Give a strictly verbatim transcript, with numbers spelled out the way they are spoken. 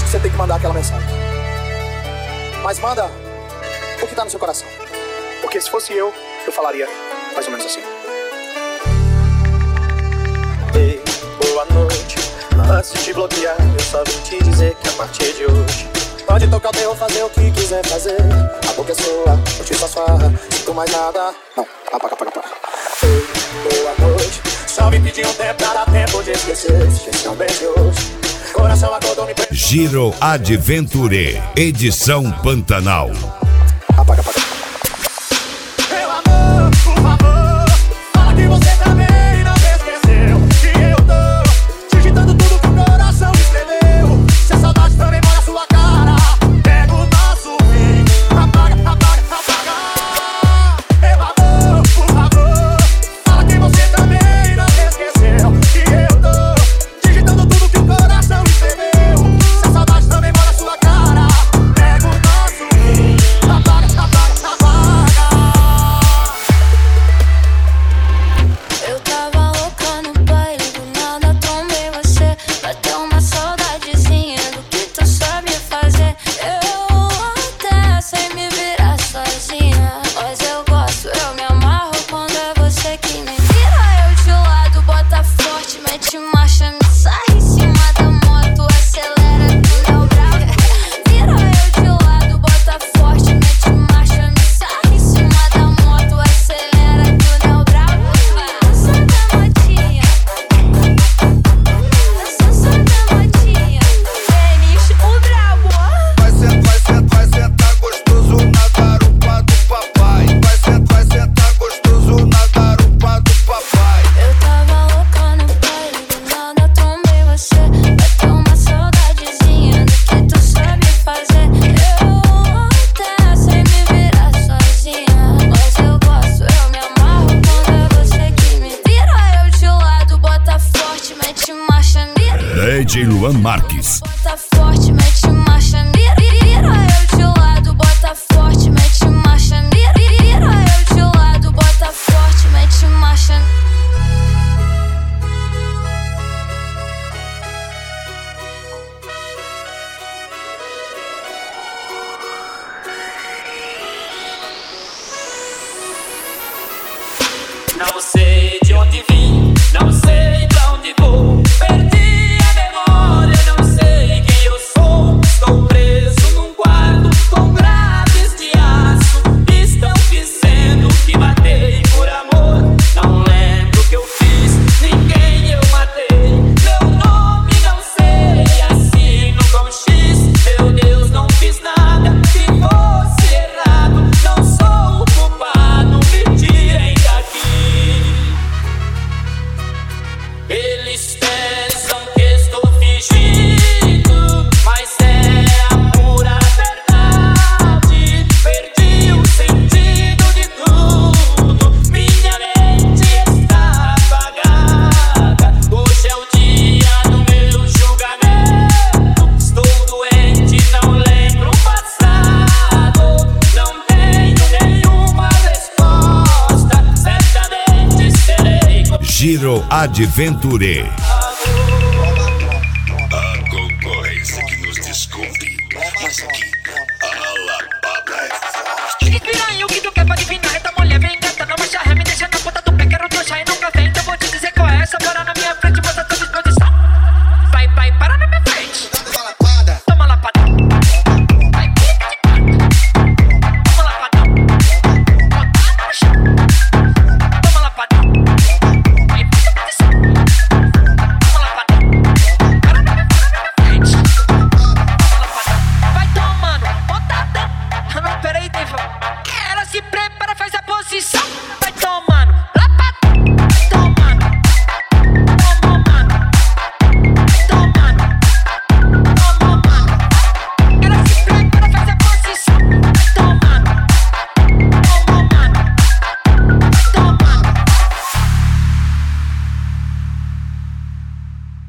você tem que mandar aquela mensagem. Mas manda o que tá no seu coração. Porque se fosse eu, eu falaria mais ou menos assim. Ei, boa noite. Antes de te bloquear, eu só vim te dizer que a partir de hoje pode tocar o terror, fazer o que quiser fazer. A boca é sua, eu te faço farra. Sinto mais nada. Não, apaga, apaga, apaga. Ei, boa noite. Só me pedi um tempo pra dar tempo de esquecer. Esqueci um beijo hoje. Coração acordou, me prendeu. Giro Adventure, edição Pantanal. Apaga, apaga. Meu amor, por favor, fala que você também não me esqueceu. Que eu tô digitando tudo que o coração escreveu. Se a saudade também mora na sua cara, pega o nosso fim. Apaga, apaga, apaga. Meu amor, por favor, fala que você também não me esqueceu. Que eu tô digitando tudo que o coração escreveu. Se a saudade também mora na sua cara, pega o nosso fim. Apaga, apaga, apaga. Eu tava louca no baile, do nada tomei você. Bateu uma saudadezinha do que tu sabe fazer. Eu até sei me virar sozinha, mas eu gosto, eu me amarro quando é você que me vira. Eu de lado, bota forte, mete marcha, me sai em cima da moto, acelera que não brava. Vira eu de lado, bota forte, mete marcha, me sai em cima da moto, acelera que não brava. Dança da motinha, dança da motinha, Denis o brabo. Vai sentar, vai sentar, vai sentar gostoso na garupa do papai. Vai sentar, vai sentar gostoso na garupa do papai. Eu tava louca no baile, do nada tomei você. Bateu uma saudadezinha do que tu sabe fazer. Eu até sei me virar sozinha, mas eu gosto, eu me amarro quando é você que me vira. Eu de lado, bota forte, mete marcha, mira. D J Luan Marques. Bota forte, mete marcha, mira. Eu de lado, bota forte, mete marcha, mira. Eu de lado, bota forte, mete marcha. Não sei de onde vim, não sei pra onde vou. Perdi a memória, não sei quem eu sou. Estou preso num quarto com grades de aço. Estão dizendo que matei por amor. Não lembro o que eu fiz, ninguém eu matei. Meu nome não sei, assino com X. Meu Deus, não fiz nada que fosse errado. Não sou o culpado, me tirem daqui. Eles pensam que estou fingindo, mas é a pura verdade. Perdi o sentido de tudo, minha mente está apagada. Hoje é o dia do meu julgamento. Estou doente, não lembro o passado. Não tenho nenhuma resposta, certamente serei. Giro Adventure.